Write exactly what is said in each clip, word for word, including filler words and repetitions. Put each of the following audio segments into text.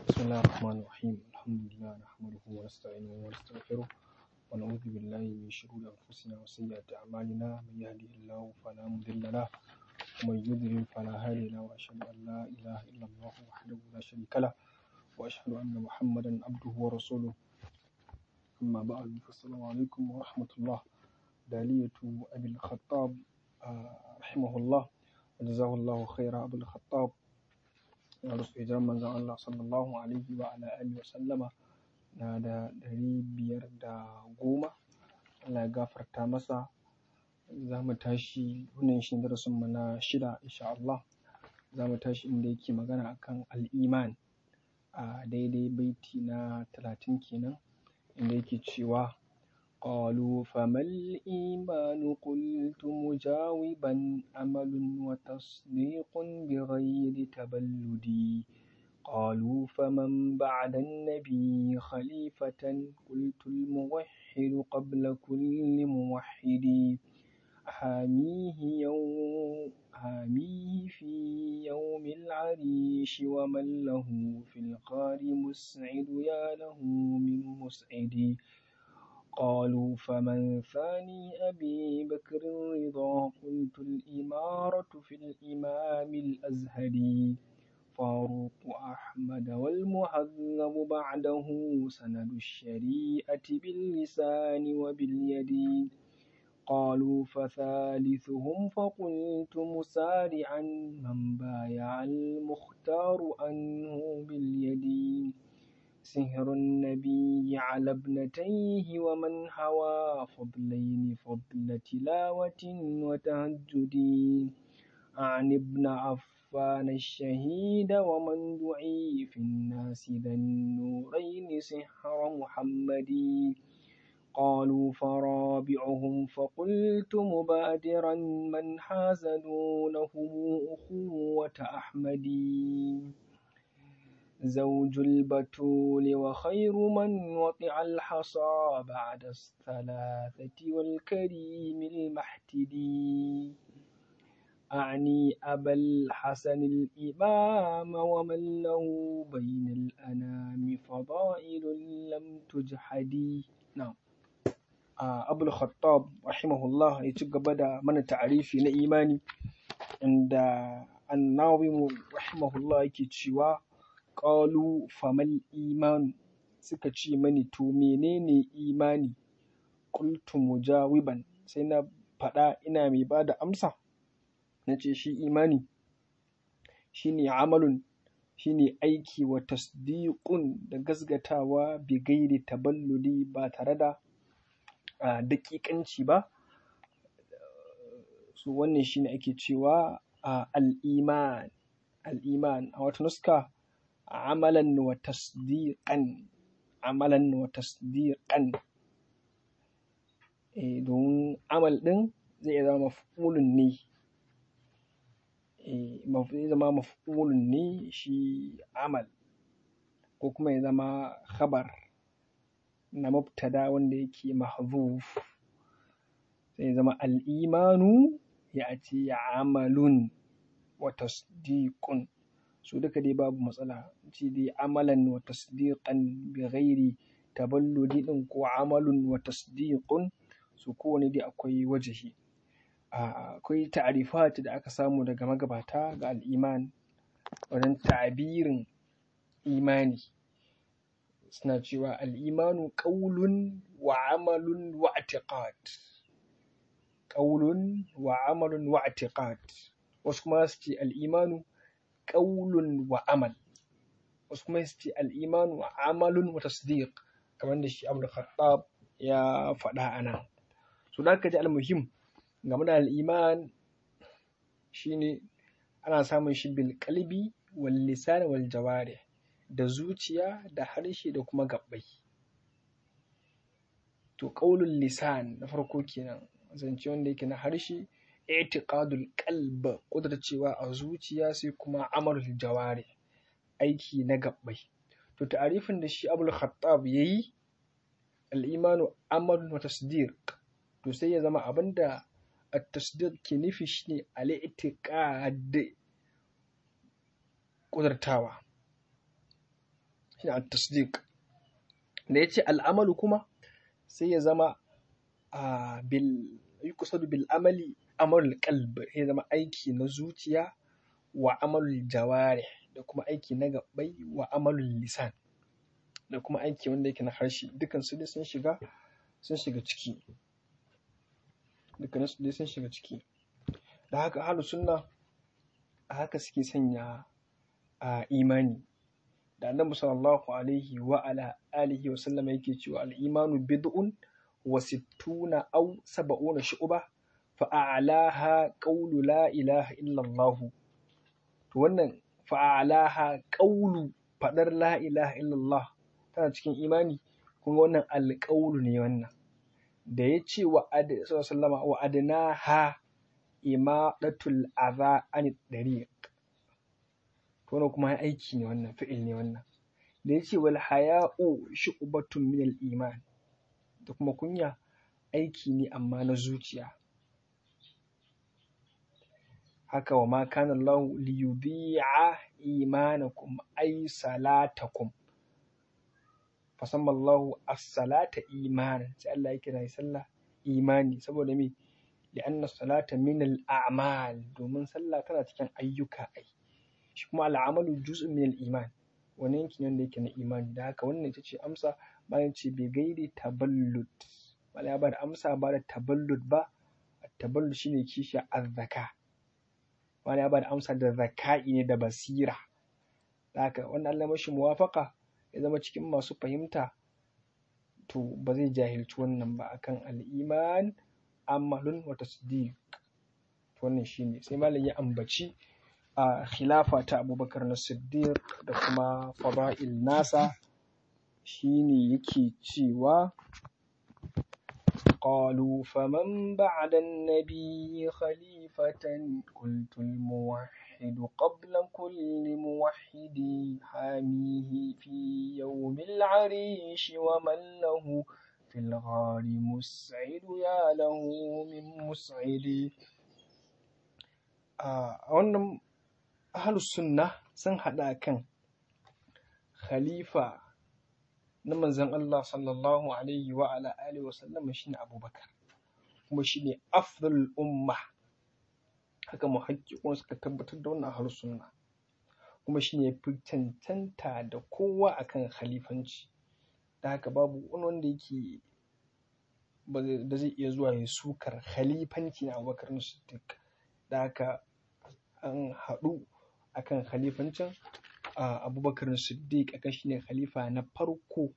بسم الله الرحمن الرحيم الحمد لله نحمده ونستعينه ونستغفره ونعوذ بالله من شرور أنفسنا وسيئات أعمالنا من يهده الله فلا مضل له ومن يضلل فلا هادي له وأشهد أن لا إله إلا الله وحده لا شريك له وأشهد أن محمدا عبده ورسوله أما بعد فالسلام عليكم ورحمة الله. دالية أبي الخطاب رحمه الله وجزاه الله خيرا. أبو الخطاب ya rasu hijiran manzon Allah sallallahu alaihi wa ala alihi wa sallama na da ɗari biyar da goma. Allah ya gafarta masa. Za mu tashi wannan shi darasin mu na shida insha Allah. Za mu tashi inda yake magana akan al'iman a daidai baiti na talatin kenan, inda yake cewa قالوا فما الإيمان قلت مجاوبا عمل وتصديق بغير تبلد قالوا فمن بعد النبي خليفة قلت الموحد قبل كل موحد حاميه يوم حاميه في يوم العريش ومن له في القار مسعد يا له من مسعد قالوا فمن ثاني أبي بكر الرضا قلت الإمارة في الإمام الأزهري فاروق أحمد والمهذب بعده سند الشريعة باللسان وباليد قالوا فثالثهم فقلت مسارعا من بايع المختار عنه باليد سهر النبي على ابنتيه ومن هوى فضلين فضل تلاوة وتهجد عن ابن عفان الشهيد ومن دعي في الناس ذا النورين سحر محمد قالوا فرابعهم فقلت مبادرا من حاز دونه أخوة أحمد زوج البتول وخير من وطع الحصى بعد الثلاثة والكريم المحتدي أعني أبا الحسن الإمام ومن له بين الأنام فضائل لم تجحدي. نعم. أبو الخطاب رحمه الله يتقبل من تعريف الإيمان عند الناظم رحمه الله يكتشوا قالوا فما الإيمان suka ce mani to menene imani qultu mujawiban sai na faɗa ina mai ba da amsa na ce shi imani shine amalun shine aiki wa tasdiqun da gasgatawa bi gairi taballudi ba tare da daƙiƙanci ba. So wannan shine ake cewa al-iman al-iman a wata nuska amalan wa tasdiqan amalan wa tasdiqan eh don amal din zai zama maf'ulun ne eh zai zama maf'ulun ne shi amal, ko kuma ya zama khabar na mubtada wanda yake mahzuf, sai zama al-imanu ya ce amalun wa tasdiqun. su duka dai babu matsala, ce dai amalan wa tasdiqan bi ghairi taballudi din ko amalun wa tasdiqun, su kowane dai akwai wajahi. Akwai ta'rifat da aka samu daga magabata ga al'iman wajen ta'birin imani. Suna cewa al'imanu qaulun wa amalun wa i'tiqad, qaulun wa amalun wa i'tiqad. Wasu kuma su ce al'imanu ƙaulun wa amal, wasu kuma su ce al'imanu wa amalun wa tasdiq, kamar da shi Abul Khattab ya faɗa a nan. So da ka ji al-muhim game da al'iman shine ana samun shi bil qalbi wal lisan wal jawarih, da zuciya da harshe da kuma gabbai. To qaulul lisan na farko kenan, zance wanda yake na harshe, i'tiqadul qalb kudracewa a zuciya, sai kuma amalul jawari aiki na gabbai. To ta'arifin da shi Abul Khattab yayi al-imanu amalun wa tasdiq, to sai ya zama abinda at-tasdiq ke nufi shine al-i'tiqad kudratawa, shine at-tasdiq. Da yace al'amalu kuma sai ya zama a bil yuqsadu bil amali amalul qalb, ya zama aiki na zuciya wa amalul jawarih, da kuma aiki na gabbai wa amalul lisan, da kuma aiki wanda yake na harshe. Dukan su dai sun shiga sun shiga ciki dukkanin su dai sun shiga ciki. Da haka ahlus sunna a haka suke sanya a imani. Da annabi sallallahu alaihi wa ala alihi wa sallama yake cewa al-imanu bid'un wa sittuna aw sab'una shu'ba fa a'laha qawlu la ilaha illa Allah. To wannan fa a'laha qawlu fadar la ilaha illa Allah tana cikin imani. Kuma wannan alƙawlu ne wannan da ya ce wa sallama wa adnaha imadatul adha an dariq. To wannan kuma aiki ne, wannan fi'il ne wannan. Da ya ce wal haya'u shu'batun min al-iman, da kuma kunya aiki ne amma na zuciya. Haka wa ma kana Allah li yudhi'a imanakum ay salatakum, fasamma Allah as-salata imanan, sai Allah ya kira sallah imani. Saboda me? li'anna as-salata min al-a'mal, domin sallah tana cikin ayyuka ai. Shi kuma al-amalu juz'un min al-iman, wani yanki ne wanda yake na imani. Da haka wannan ita ce amsa. Bayan ce bai gairi taballud, wala ya ba da amsa ba da taballud ba. Taballud shine kishi azzaka, wala ya ba da amsa da zaka'i ne da basira. Da haka wannan Allah mashi muwafaka ya zama cikin masu fahimta, to ba zai jahilci wannan ba akan al-iman amalun wa tasdiq. To wannan shine sai malam ya ambaci a khilafa ta Abubakar na Siddiq da kuma fada'il nasa. Shine yake cewa qalu faman ba'da an-nabi khalifatan qultu al-muwahhid qabla kulli muwahhidi hamihi fi yawm al-'arish wa man lahu fi al-ghari mus'id ya lahu min mus'idi. a wannan ahlus sunna sun hada kan khalifa na manzon Allah sallallahu alaihi wa ala alihi wa sallam shine Abubakar, kuma shine afdalul umma. Haka muhaqqiqun suka tabbatar da wannan ahlus sunna, kuma shine fi cancanta da kowa akan khalifanci. Da haka babu wani wanda yake da zai iya zuwa ya sukar khalifanci na Abubakar Siddiq. Da haka an haɗu akan khalifancin Abubakar Siddiq, akan shine khalifa na farko.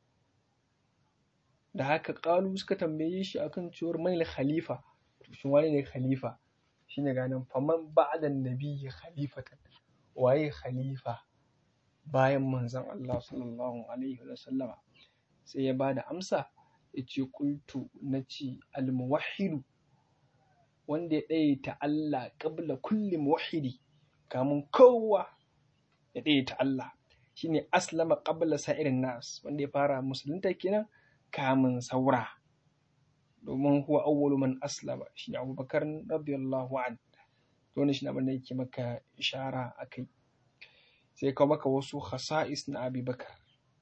Da haka ƙalu suka tambaye shi akan cewar manil khalifa, shin wani ne khalifa? Shine ganin faman ba'da nabiyyi khalifatan, waye khalifa bayan manzon Allah sallallahu alaihi wa sallama? Sai ya bada amsa yace qultu, nace al-muwahhidu, wanda ya ɗayata Allah qabla kulli muwahhidi, kamun kowa ya ɗayata Allah. Shine aslama qabla sa'irin nas, wanda ya fara musulunta kenan kamun saura, domin huwa awwalu man aslama, shine Abubakar radiyallahu anhu. To wannan shine abin da yake maka ishara akai. Sai ka maka wasu khasa'is na Abubakar,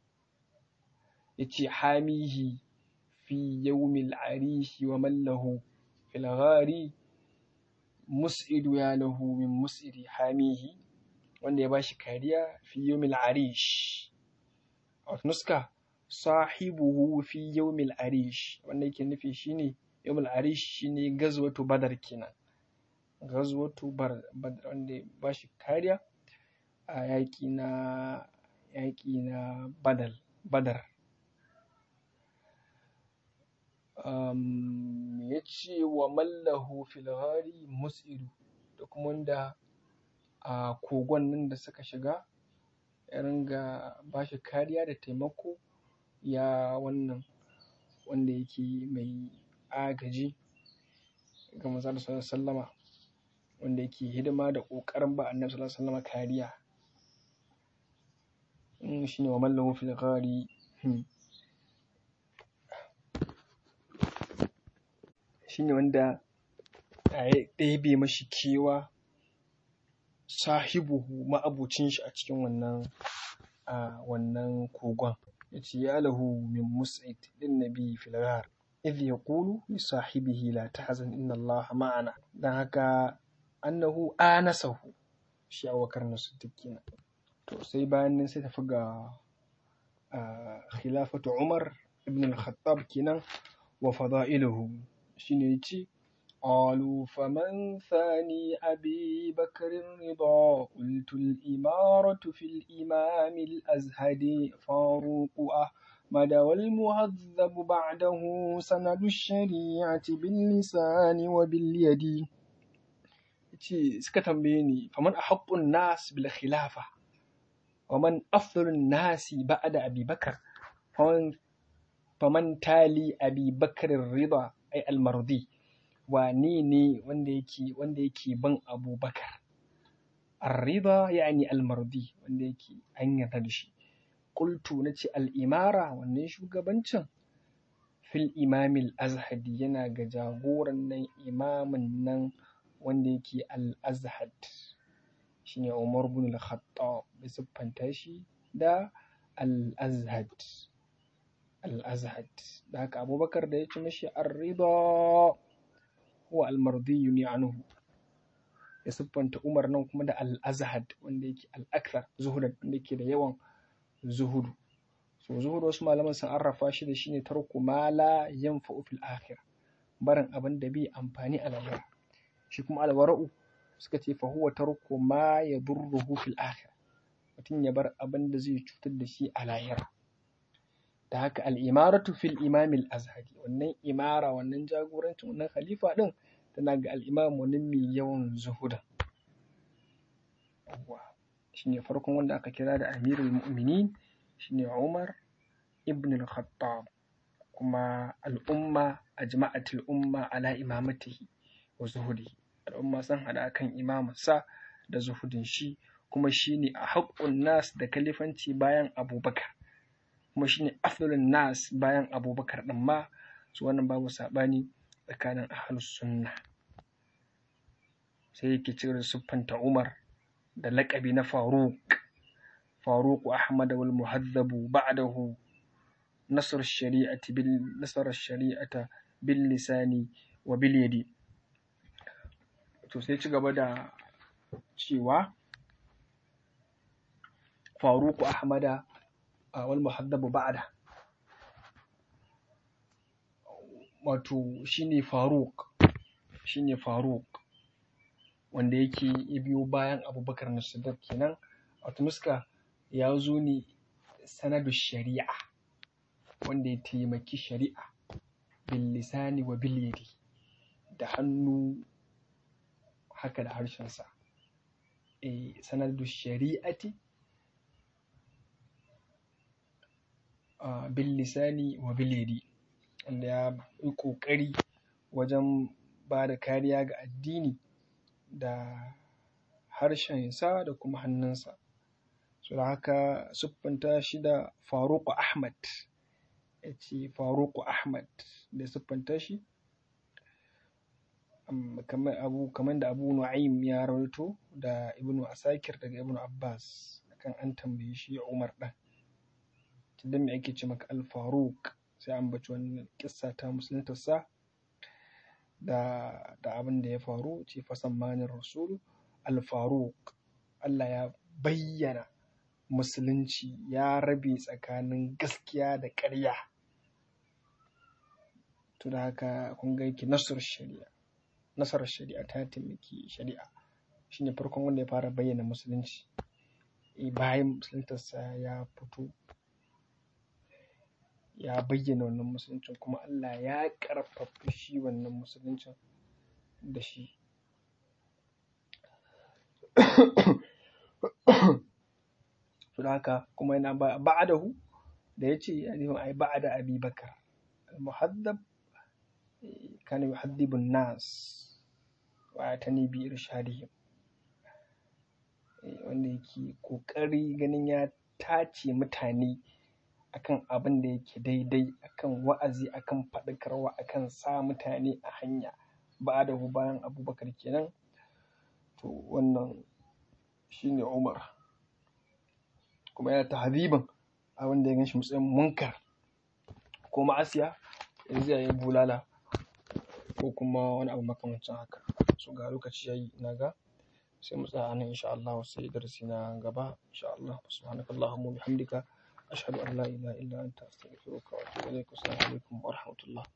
yace hamihi fi yawmil arishi wa man lahu fil ghari mus'idu ya lahu min mus'idi. Hamihi, wanda ya bashi kariya fi yawmil arish. A wata nuska sahibuhu fi yawmil arish, wanda yake nufi shine yawmil arish shine gazwatu badar kenan. Gazwatu badar, wanda ya bashi kariya a yaƙi na yaƙi na badal badar. Um, ya ce wa mallahu fil ghari mus'idu, da kuma wanda a kogon nan da suka shiga ya ringa ba shi kariya da taimako, ya wannan wanda yake mai agaji ga manzon sallallahu alaihi wasallama, wanda yake hidima da ƙoƙarin ba annabi sallallahu alaihi wasallama kariya. in shine wa mallahu fil ghari. hmm. shine wanda ya ɗebe mashi kewa, sahibuhu ma'abucin shi a cikin wannan a wannan kogon. yace ya lahu min mus'id din nabi fil ghar idh yaqulu li sahibihi la tahzan inna Allah ma'ana. Dan haka annahu anasahu shi Abubakar as-Siddiq kenan. To sai bayan nan sai tafi ga khilafatu Umar ibn al-Khattab kenan wa fada'iluhu shine yace قالوا فمن ثاني أبي بكر الرضا قلت الإمارة في الإمام الأزهد فاروق أحمد والمهذب بعده سند الشريعة باللسان وباليد. suka tambaye ni faman ahaqqun nas bil khilafa wa man afdalun nasi ba'da Abi Bakar faman faman tali Abi Bakr ar-Ridha ay al-Mardi, wane ne wanda yake wanda yake ban Abubakar ar-Ridha yani al-Mardi wanda yake an yarda da shi. Qultu nace al-imara wannan shugabancin fil imam al-azhadi yana ga jagoran nan imamin nan wanda yake al-azhad shine Umar ibn al-Khattab da siffanta shi da al-azhad al-azhad. Da haka Abubakar da ya ci mashi ar-Ridha huwa al-mardi ne anhu, ya siffanta Umar nan kuma da al-azhad wanda yake al-akthar zuhudan wanda yake da yawan zuhudu. So zuhudu wasu malaman sun arrafa shi da shine tarku ma la yanfa'u fil akhirah, barin abin da bai amfani a lahira. Shi kuma al-wara'u suka ce fa huwa tarku ma yadurruhu fil akhirah, mutum ya bar abin da zai cutar da shi a lahira. Da haka al-imaratu fil imam al-azhadi, wannan imara wannan jagorancin wannan khalifa din tana ga al-imam wannan mai yawan zuhuda. Shine farkon wanda aka kira da amirul mu'minin shine Umar ibn al-Khattab, kuma al-umma ajma'atul umma ala imamatihi wa zuhudihi, al'umma sun hada kan imamarsa da zuhudin shi, kuma shine a haqqun nas da kalifanci bayan Abubakar, kuma shine afdalun nas bayan Abubakar din ma. Su wannan babu sabani tsakanin ahlus sunna. Sai yake cire siffanta Umar da laƙabi na Faruq Faruq Ahmad wal Muhadhabu ba'dahu nasr ash-shari'ati bil nasr ash-shari'ata bil lisani wa bil yadi. To sai ci gaba da cewa Faruq Ahmad wal Muhadhabu ba'da, wato shine Faruq shine Faruq wanda yake ya biyo bayan Abubakar as-Siddiq kenan. Wato nuska ya zo ne sanadu shari'a wanda ya taimaki shari'a bil lisani wa bil yadi, da hannu haka da harshen sa. Eh sanadu shari'ati bil lisani wa bil yadi, wanda ya yi kokari wajen ba da kariya ga addini da harshensa da kuma hannunsa. So da haka siffanta shi da Faruq Ahmad, ya ce Faruq Ahmad da siffanta shi kamar abu kamar da Abu Nu'aym ya rawaito da Ibn Asakir daga Ibn Abbas akan an tambaye shi Umar ɗan dan me ake ce maka al-Faruq, sai an bace wannan kissa ta musuluntarsa da da abin da ya faru. Ce fasammanin rasul al-Faruq, Allah ya bayyana musulunci, ya rabe tsakanin gaskiya da ƙarya. To da haka kun ga yake nasar shari'a nasarar shari'a ta taimaki shari'a, shine farkon wanda ya fara bayyana musulunci. E bayan musuluntarsa ya fito ya bayyana wannan musuluncin, kuma Allah ya ƙarfafa shi wannan musuluncin da shi. To haka kuma yana ba'adahu da yace yani ai ba'ada Abi Bakar al-Muhaddab kana yuhaddibu an-nas wa atani bi irshadihim, wanda yake kokari ganin ya tace mutane akan abin da yake daidai, akan wa'azi, akan faɗakarwa, akan sa mutane a hanya. Ba'adahu bayan Abubakar kenan. To wannan shine Umar. kuma yana tahziban abin da ya ganshi matsayin munkar ko ma'asiya yanzu ya yi bulala ko kuma wani abu makamancin haka. So ga lokaci yayi ina ga sai mu tsaya anan insha Allah sai darasi na gaba insha Allah. Subhanakallahumma wa bihamdika ashhadu an la ilaha illa anta astaghfiruka wa atubu ilaik. Assalamu alaikum wa rahmatullah.